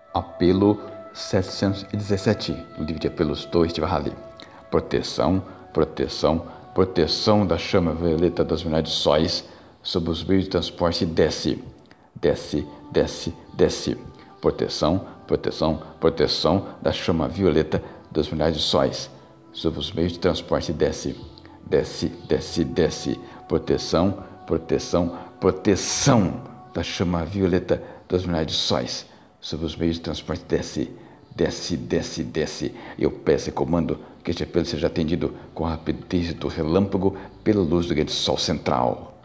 Apelo 717, livro de apelos 2 de Varrali. Proteção, proteção, proteção da chama violeta das unidades sóis sobre os meios de transporte desce, desce, desce, desce. Proteção, proteção, proteção da chama violeta das unidades sóis sobre os meios de transporte desce, desce, desce, desce. Proteção, proteção, proteção da chama violeta das unidades sóis sobre os meios de transporte desce, desce, desce, desce. Eu peço e comando que este apelo seja atendido com a rapidez do relâmpago pela luz do grande sol central.